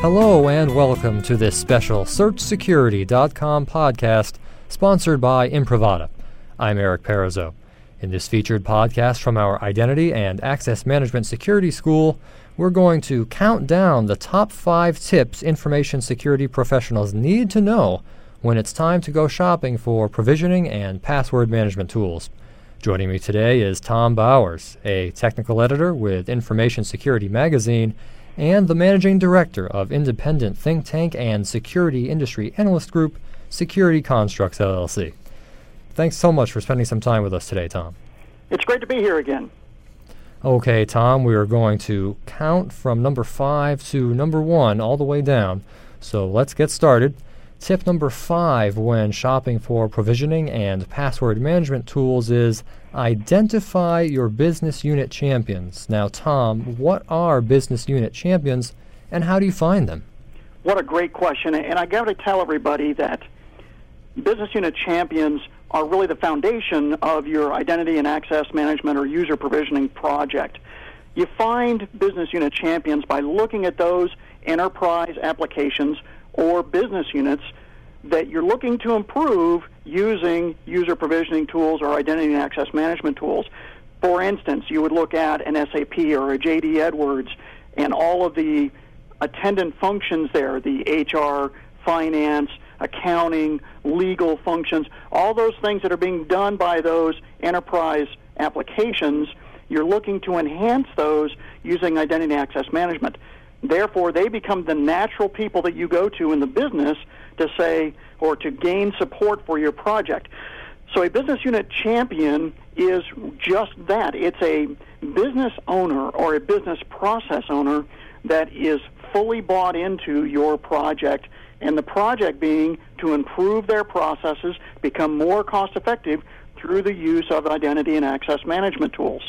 Hello and welcome to this special SearchSecurity.com podcast sponsored by Imprivata. I'm Eric Perizzo. In this featured podcast from our Identity and Access Management Security School, we're going to count down the top 5 tips information security professionals need to know when it's time to go shopping for provisioning and password management tools. Joining me today is Tom Bowers, a technical editor with Information Security Magazine and the managing director of independent think tank and security industry analyst group, Security Constructs, LLC. Thanks so much for spending some time with us today, Tom. It's great to be here again. Okay, Tom, we are going to count from number 5 to number 1 all the way down. So let's get started. Tip number 5 when shopping for provisioning and password management tools is identify your business unit champions. Now, Tom, what are business unit champions and how do you find them? What a great question. And I got to tell everybody that business unit champions are really the foundation of your identity and access management or user provisioning project. You find business unit champions by looking at those enterprise applications or business units that you're looking to improve using user provisioning tools or identity and access management tools. For instance, you would look at an SAP or a JD Edwards and all of the attendant functions there, the HR, finance, accounting, legal functions, all those things that are being done by those enterprise applications. You're looking to enhance those using identity and access management. Therefore, they become the natural people that you go to in the business to say or to gain support for your project. So a business unit champion is just that. It's a business owner or a business process owner that is fully bought into your project, and the project being to improve their processes, become more cost-effective through the use of identity and access management tools.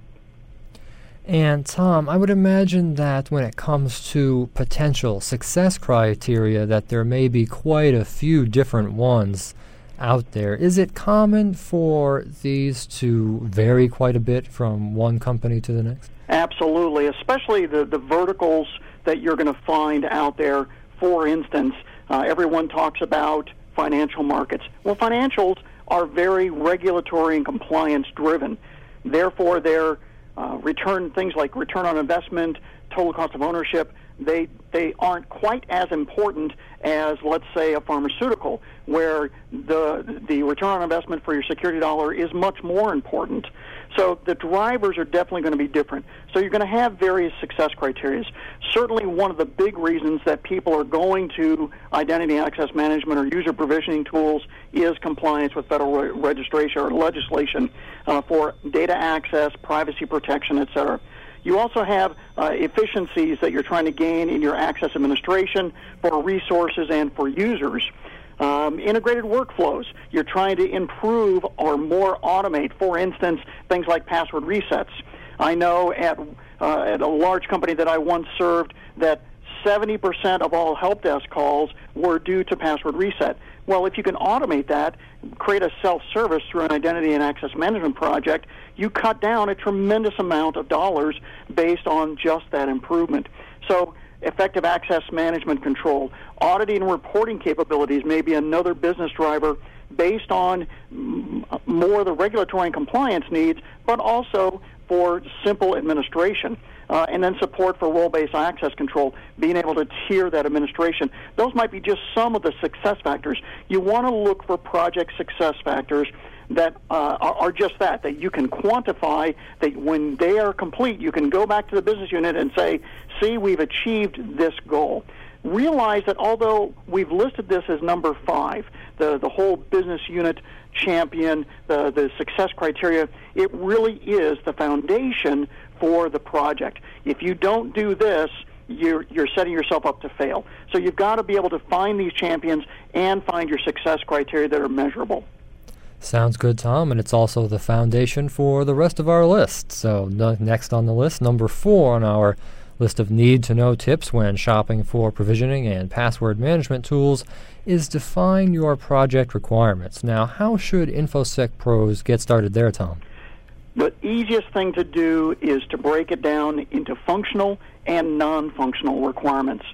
And Tom, I would imagine that when it comes to potential success criteria that there may be quite a few different ones out there. Is it common for these to vary quite a bit from one company to the next? Absolutely, especially the verticals that you're going to find out there. For instance, everyone talks about financial markets. Well, financials are very regulatory and compliance driven. Therefore, they're things like return on investment, total cost of ownership, they aren't quite as important as, let's say, a pharmaceutical, where the return on investment for your security dollar is much more important. So the drivers are definitely going to be different. So you're going to have various success criteria. Certainly one of the big reasons that people are going to identity access management or user provisioning tools is compliance with federal registration or legislation for data access, privacy protection, etc. You also have efficiencies that you're trying to gain in your access administration for resources and for users. Integrated workflows. You're trying to improve or more automate, for instance, things like password resets. I know at a large company that I once served that 70% of all help desk calls were due to password reset. Well, if you can automate that, create a self-service through an identity and access management project, you cut down a tremendous amount of dollars based on just that improvement. So effective access management control, auditing and reporting capabilities may be another business driver based on more of the regulatory and compliance needs, but also for simple administration. And then support for role-based access control, being able to tier that administration. Those might be just some of the success factors. You want to look for project success factors that are just that you can quantify, that when they are complete, you can go back to the business unit and say, see, we've achieved this goal. Realize that although we've listed this as number 5, the whole business unit champion, the success criteria, it really is the foundation for the project. If you don't do this, you're setting yourself up to fail. So you've got to be able to find these champions and find your success criteria that are measurable. Sounds good, Tom, and it's also the foundation for the rest of our list. So next on the list, number 4 on our list of need-to-know tips when shopping for provisioning and password management tools is define your project requirements. Now, how should InfoSec pros get started there, Tom? The easiest thing to do is to break it down into functional and non-functional requirements.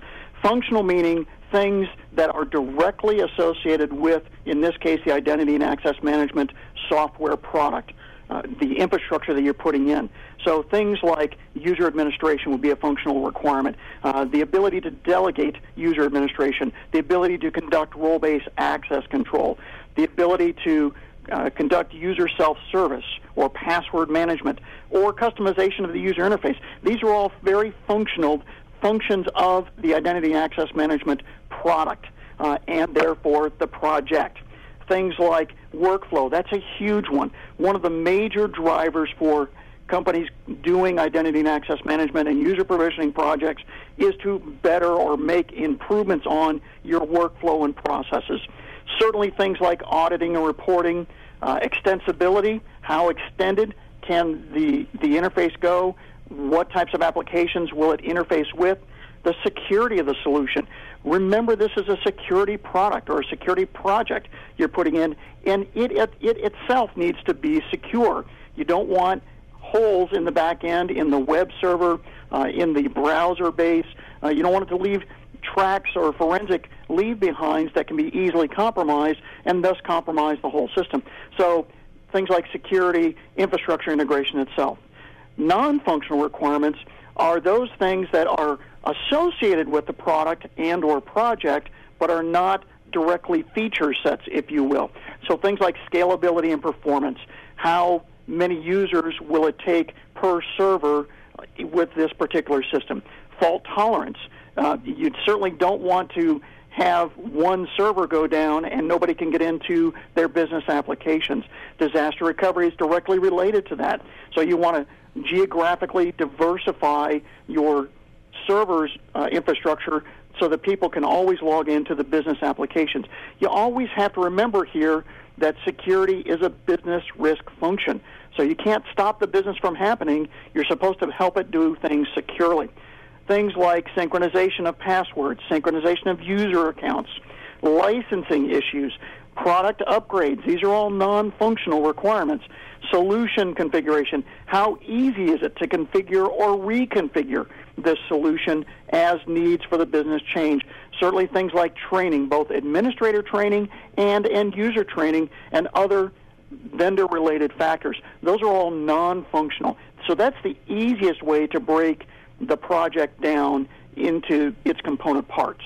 Functional meaning things that are directly associated with, in this case, the identity and access management software product, the infrastructure that you're putting in. So things like user administration would be a functional requirement. The ability to delegate user administration, the ability to conduct role-based access control, the ability to conduct user self-service or password management or customization of the user interface. These are all very functional functions of the identity and access management product and therefore the project. Things like workflow, that's a huge one. One of the major drivers for companies doing identity and access management and user provisioning projects is to better or make improvements on your workflow and processes. Certainly things like auditing and reporting, extensibility, how extended can the interface go, what types of applications will it interface with, the security of the solution. Remember, this is a security product or a security project you're putting in, and it itself needs to be secure. You don't want holes in the back end, in the web server, in the browser base. You don't want it to leave tracks or forensic leave-behinds that can be easily compromised and thus compromise the whole system. So things like security, infrastructure integration itself. Non-functional requirements are those things that are associated with the product and or project but are not directly feature sets, if you will. So things like scalability and performance. How many users will it take per server with this particular system? Fault tolerance. You certainly don't want to have one server go down and nobody can get into their business applications. Disaster recovery is directly related to that. So you want to geographically diversify your server's infrastructure so that people can always log into the business applications. You always have to remember here that security is a business risk function. So you can't stop the business from happening. You're supposed to help it do things securely. Things like synchronization of passwords, synchronization of user accounts, licensing issues, product upgrades. These are all non-functional requirements. Solution configuration. How easy is it to configure or reconfigure this solution as needs for the business change? Certainly things like training, both administrator training and end-user training and other vendor-related factors. Those are all non-functional. So that's the easiest way to break the project down into its component parts.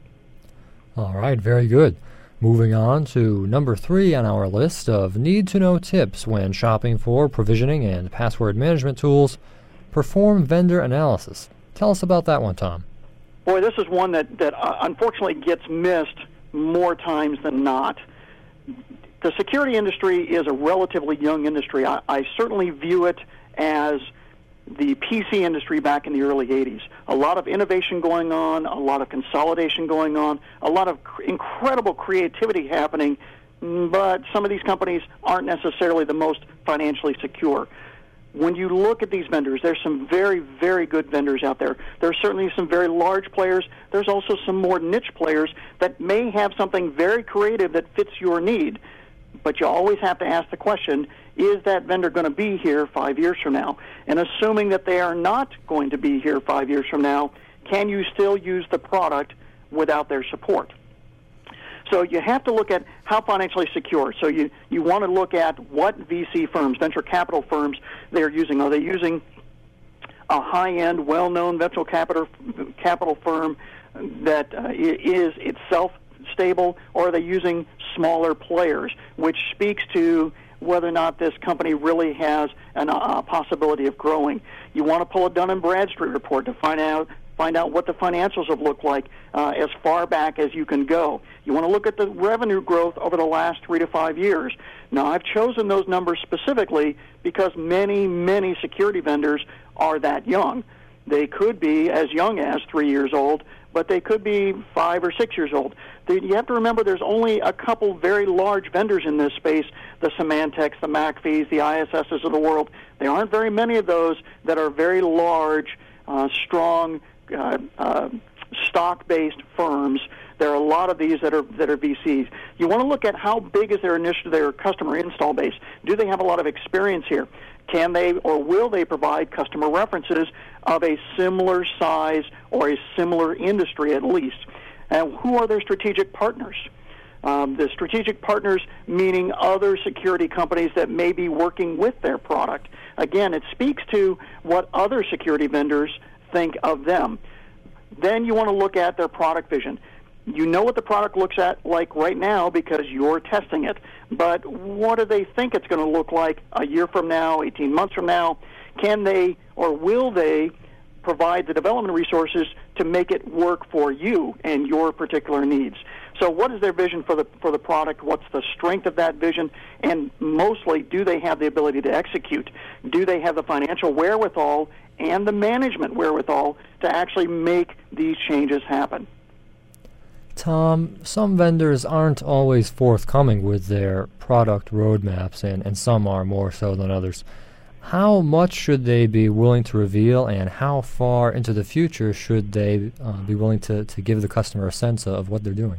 All right, very good. Moving on to number 3 on our list of need-to-know tips when shopping for provisioning and password management tools, perform vendor analysis. Tell us about that one, Tom. Boy, this is one that unfortunately gets missed more times than not. The security industry is a relatively young industry. I certainly view it as the PC industry back in the early 80s. A lot of innovation going on, a lot of consolidation going on, a lot of incredible creativity happening, but some of these companies aren't necessarily the most financially secure. When you look at these vendors, there's some very, very good vendors out there. There's certainly some very large players. There's also some more niche players that may have something very creative that fits your need. But you always have to ask the question, is that vendor going to be here 5 years from now? And assuming that they are not going to be here 5 years from now, can you still use the product without their support? So you have to look at how financially secure. So you want to look at what VC firms, venture capital firms, they're using. Are they using a high-end, well-known venture capital firm that is itself stable, or are they using smaller players, which speaks to whether or not this company really has a possibility of growing? You want to pull a Dun & Bradstreet report to find out what the financials have looked like as far back as you can go. You want to look at the revenue growth over the last 3 to 5 years. Now, I've chosen those numbers specifically because many, many security vendors are that young. They could be as young as 3 years old, but they could be 5 or 6 years old. You have to remember there's only a couple very large vendors in this space, the Symantec's, the McAfee's, the ISS's of the world. There aren't very many of those that are very large, strong, stock-based firms There are a lot of these that are VCs. You want to look at how big is their customer install base. Do they have a lot of experience here? Can they or will they provide customer references of a similar size or a similar industry at least? And who are their strategic partners? The strategic partners meaning other security companies that may be working with their product. Again, it speaks to what other security vendors think of them. Then you want to look at their product vision. You know what the product looks like right now because you're testing it. But what do they think it's going to look like a year from now, 18 months from now? Can they or will they provide the development resources to make it work for you and your particular needs? So what is their vision for the product? What's the strength of that vision? And mostly, do they have the ability to execute? Do they have the financial wherewithal and the management wherewithal to actually make these changes happen? Tom, some vendors aren't always forthcoming with their product roadmaps, and some are more so than others. How much should they be willing to reveal, and how far into the future should they be willing to give the customer a sense of what they're doing?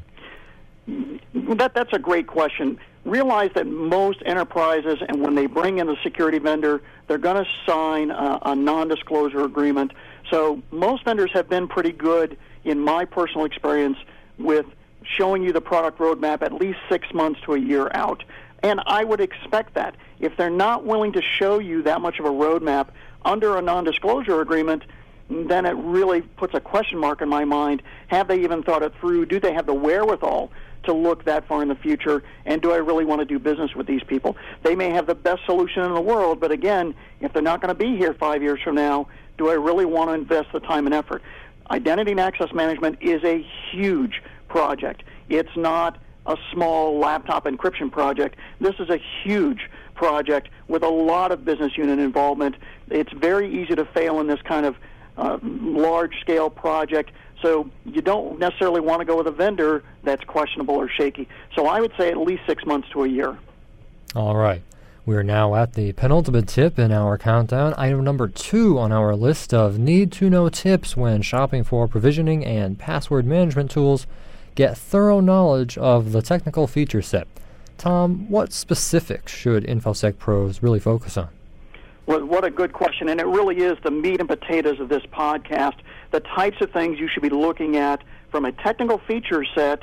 That's a great question. Realize that most enterprises, and when they bring in a security vendor, they're going to sign a non-disclosure agreement. So most vendors have been pretty good, in my personal experience, with showing you the product roadmap at least 6 months to a year out. And I would expect that. If they're not willing to show you that much of a roadmap under a non-disclosure agreement, then it really puts a question mark in my mind. Have they even thought it through? Do they have the wherewithal to look that far in the future? And do I really want to do business with these people? They may have the best solution in the world, but again, if they're not going to be here 5 years from now, do I really want to invest the time and effort? Identity and access management is a huge project. It's not a small laptop encryption project. This is a huge project with a lot of business unit involvement. It's very easy to fail in this kind of large-scale project, so you don't necessarily want to go with a vendor that's questionable or shaky. So I would say at least 6 months to a year. All right. We're now at the penultimate tip in our countdown, item number 2 on our list of need-to-know tips when shopping for provisioning and password management tools. Get thorough knowledge of the technical feature set. Tom, what specifics should InfoSec pros really focus on? Well, what a good question, and it really is the meat and potatoes of this podcast, the types of things you should be looking at from a technical feature set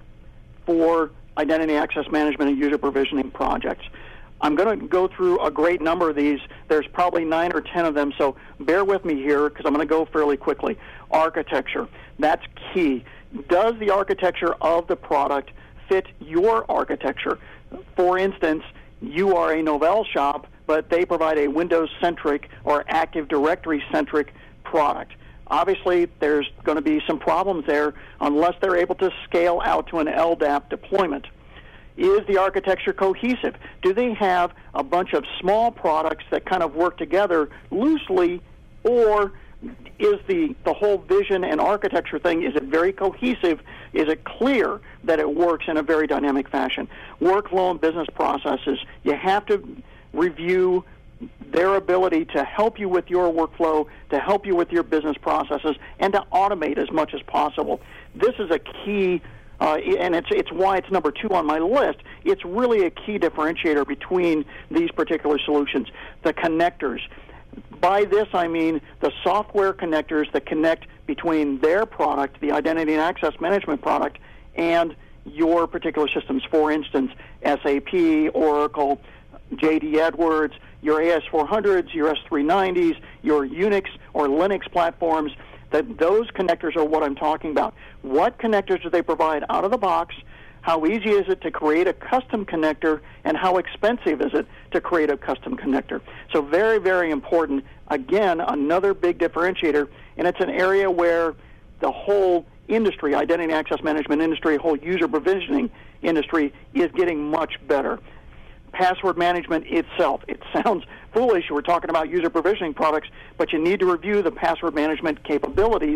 for identity access management and user provisioning projects. I'm going to go through a great number of these. There's probably 9 or 10 of them, so bear with me here because I'm going to go fairly quickly. Architecture, that's key. Does the architecture of the product fit your architecture? For instance, you are a Novell shop, but they provide a Windows-centric or Active Directory-centric product. Obviously, there's going to be some problems there unless they're able to scale out to an LDAP deployment. Is the architecture cohesive? Do they have a bunch of small products that kind of work together loosely, or is the whole vision and architecture thing, is it very cohesive? Is it clear that it works in a very dynamic fashion? Workflow and business processes, you have to review their ability to help you with your workflow, to help you with your business processes, and to automate as much as possible. This is a key, and it's why it's number 2 on my list. It's really a key differentiator between these particular solutions. The connectors. By this, I mean the software connectors that connect between their product, the identity and access management product, and your particular systems. For instance, SAP, Oracle, JD Edwards, your AS400s, your S390s, your Unix or Linux platforms. Those connectors are what I'm talking about. What connectors do they provide out of the box? How easy is it to create a custom connector, and how expensive is it to create a custom connector? So very, very important. Again, another big differentiator, and it's an area where the whole industry, identity and access management industry, whole user provisioning industry is getting much better. Password management itself, it sounds foolish. We're talking about user provisioning products, but you need to review the password management capabilities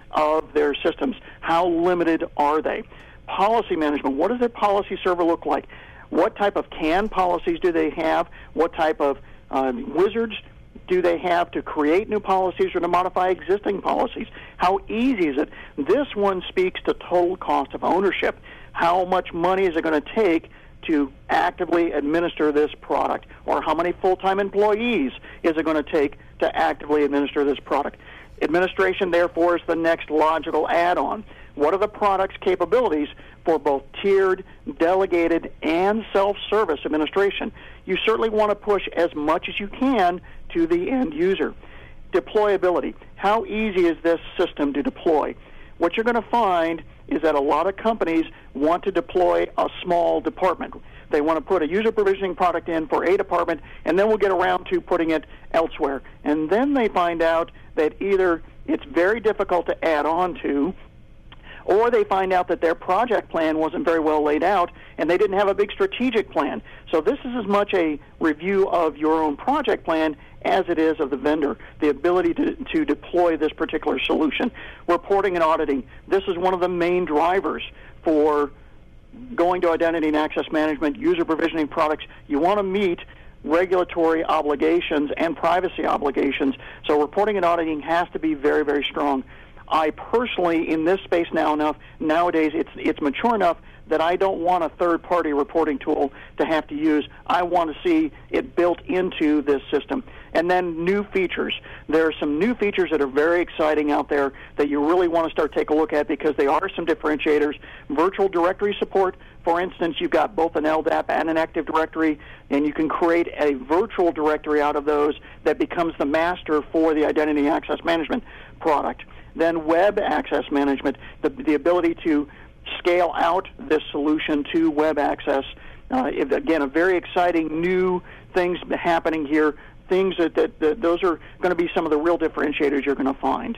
of their systems. How limited are they? Policy management, what does their policy server look like? What type of CAN policies do they have? What type of wizards do they have to create new policies or to modify existing policies? How easy is it? This one speaks to total cost of ownership. How much money is it going to take to actively administer this product? Or how many full-time employees is it going to take to actively administer this product? Administration, therefore, is the next logical add-on. What are the product's capabilities for both tiered, delegated, and self-service administration? You certainly want to push as much as you can to the end user. Deployability. How easy is this system to deploy? What you're going to find is that a lot of companies want to deploy a small department. They want to put a user provisioning product in for a department, and then we'll get around to putting it elsewhere. And then they find out that either it's very difficult to add on to, or they find out that their project plan wasn't very well laid out and they didn't have a big strategic plan. So this is as much a review of your own project plan as it is of the vendor, the ability to deploy this particular solution. Reporting and auditing. This is one of the main drivers for going to identity and access management, user provisioning products. You want to meet regulatory obligations and privacy obligations. So reporting and auditing has to be very, very strong. I personally, in this space nowadays, it's mature enough that I don't want a third-party reporting tool to have to use. I want to see it built into this system. And then new features. There are some new features that are very exciting out there that you really want to start take a look at because they are some differentiators. Virtual directory support. For instance, you've got both an LDAP and an Active Directory, and you can create a virtual directory out of those that becomes the master for the identity access management product. Then web access management, the ability to scale out this solution to web access. Again, a very exciting new things happening here, things that those are going to be some of the real differentiators you're going to find.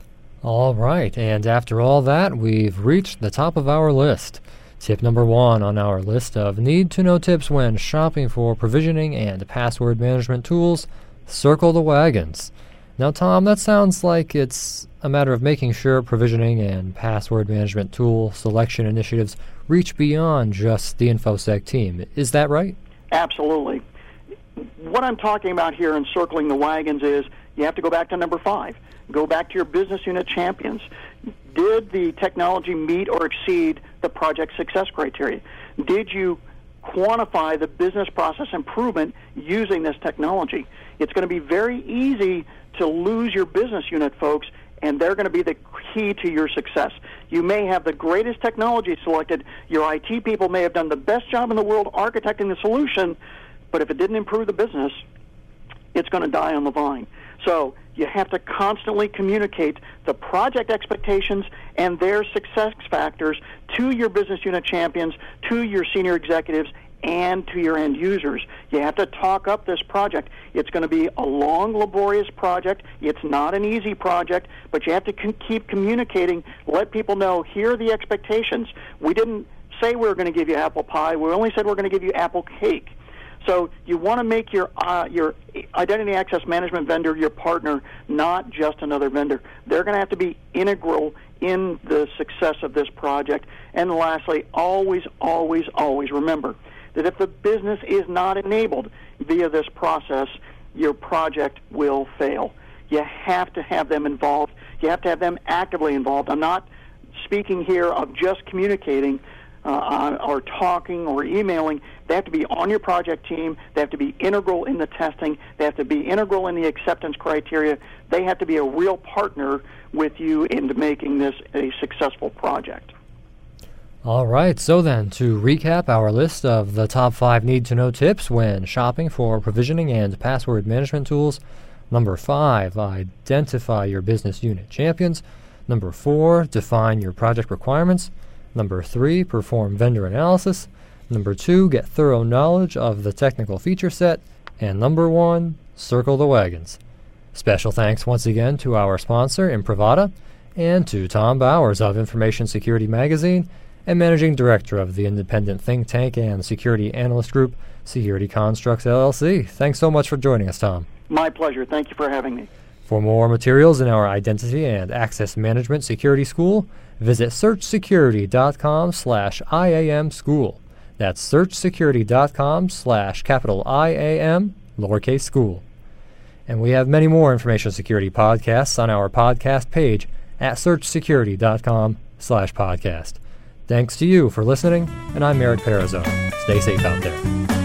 All right, and after all that, we've reached the top of our list. Tip number 1 on our list of need-to-know tips when shopping for provisioning and password management tools, circle the wagons. Now, Tom, that sounds like it's a matter of making sure provisioning and password management tool selection initiatives reach beyond just the InfoSec team. Is that right? Absolutely. What I'm talking about here in circling the wagons is you have to go back to number 5. Go back to your business unit champions. Did the technology meet or exceed the project success criteria? Did you quantify the business process improvement using this technology? It's going to be very easy to lose your business unit folks, and they're going to be the key to your success. You may have the greatest technology selected. Your IT people may have done the best job in the world architecting the solution, but if it didn't improve the business, it's going to die on the vine. So you have to constantly communicate the project expectations and their success factors to your business unit champions, to your senior executives, and to your end users. You have to talk up this project. It's going to be a long, laborious project. It's not an easy project, but you have to keep communicating, let people know, here are the expectations. We didn't say we were going to give you apple pie. We only said we're going to give you apple cake. So you want to make your identity access management vendor your partner, not just another vendor. They're going to have to be integral in the success of this project. And lastly, always, always, always remember that if the business is not enabled via this process, your project will fail. You have to have them involved. You have to have them actively involved. I'm not speaking here of just communicating or talking or emailing. They have to be on your project team. They have to be integral in the testing. They have to be integral in the acceptance criteria. They have to be a real partner with you into making this a successful project. All right, so then, to recap our list of the top 5 need-to-know tips when shopping for provisioning and password management tools. Number 5, identify your business unit champions. Number 4, define your project requirements. Number 3, perform vendor analysis. Number 2, get thorough knowledge of the technical feature set. And number 1, circle the wagons. Special thanks once again to our sponsor, Imprivata, and to Tom Bowers of Information Security Magazine, and Managing Director of the independent think tank and security analyst group, Security Constructs, LLC. Thanks so much for joining us, Tom. My pleasure. Thank you for having me. For more materials in our Identity and Access Management Security School, visit searchsecurity.com/IAM School. That's searchsecurity.com/IAM, lowercase school. And we have many more information security podcasts on our podcast page at searchsecurity.com/podcast. Thanks to you for listening, and I'm Eric Perazzo. Stay safe out there.